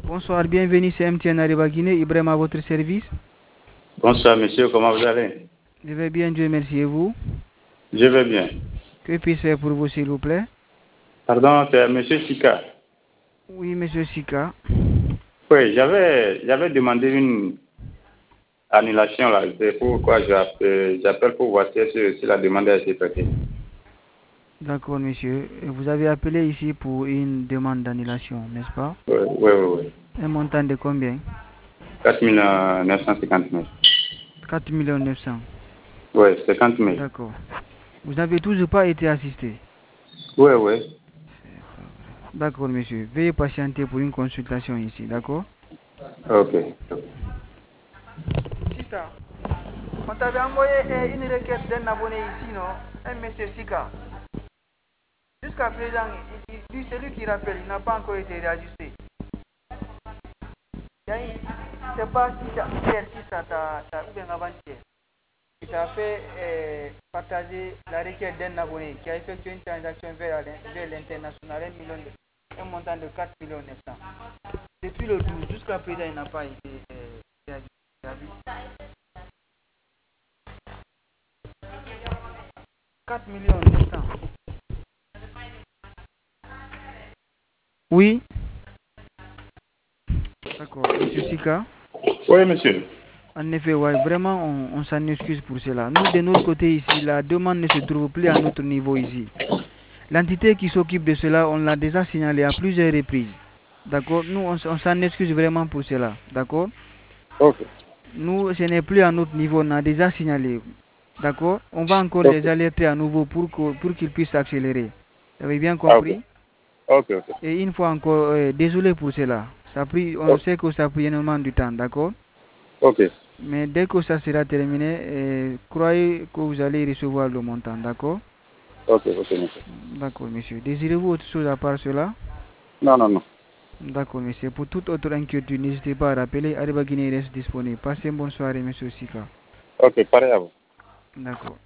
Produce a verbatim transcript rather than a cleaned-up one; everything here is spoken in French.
Bonsoir, bienvenue, c'est M T N Arriva Guinée, Ibrahim à votre service. Bonsoir monsieur, comment vous allez? Je vais bien, Dieu merci, et vous? Je vais bien. Que puis-je faire pour vous, s'il vous plaît? Pardon, c'est monsieur Sika. Oui, monsieur Sika. Oui, j'avais j'avais demandé une annulation là, c'est pourquoi j'appelle j'appelle pour voir si, si la demande a été traitée. D'accord, monsieur. Vous avez appelé ici pour une demande d'annulation, n'est-ce pas? Oui, oui, oui. oui. Un montant de combien? quatre mille neuf cent cinquante mille. quatre millions neuf cents. Oui, cinquante mille. D'accord. Vous n'avez toujours pas été assisté? Oui, oui. D'accord, monsieur. Veuillez patienter pour une consultation ici, d'accord? Ok. Sista, on t'avait envoyé une requête d'un abonné ici, non? Un monsieur Sika. Jusqu'à présent, lui, celui qui rappelle, il n'a pas encore été réajusté. Je ne sais pas si hier, si ça t'a, ou bien avant-hier, il t'a fait euh, partager la requête d'un abonné qui a effectué une transaction vers, vers l'international, un, million de, un montant de quatre millions neuf cents. Depuis le douze, jusqu'à présent, il n'a pas été euh, réajusté. quatre millions neuf cents. Oui. D'accord. Monsieur Sika? Oui, monsieur. En effet, ouais, vraiment, on, on s'en excuse pour cela. Nous, de notre côté ici, la demande ne se trouve plus à notre niveau ici. L'entité qui s'occupe de cela, on l'a déjà signalé à plusieurs reprises. D'accord? Nous, on, on s'en excuse vraiment pour cela. D'accord? Ok. Nous, ce n'est plus à notre niveau, on a déjà signalé. D'accord? On va encore Ok. les alerter à nouveau pour, que, pour qu'ils puissent accélérer. Vous avez bien Ah, ok. compris? Ok, ok. Et une fois encore, euh, désolé pour cela. Ça a pris, on Ok. sait que ça a pris énormément du temps, d'accord? Ok. Mais dès que ça sera terminé, euh, croyez que vous allez recevoir le montant, d'accord? Ok, ok, monsieur. D'accord, monsieur. Désirez-vous autre chose à part cela? Non, non, non. D'accord, monsieur. Pour toute autre inquiétude, n'hésitez pas à rappeler. Arriba Guinée reste disponible. Passez une bonne soirée, monsieur Sika. Ok, pareil à vous. D'accord.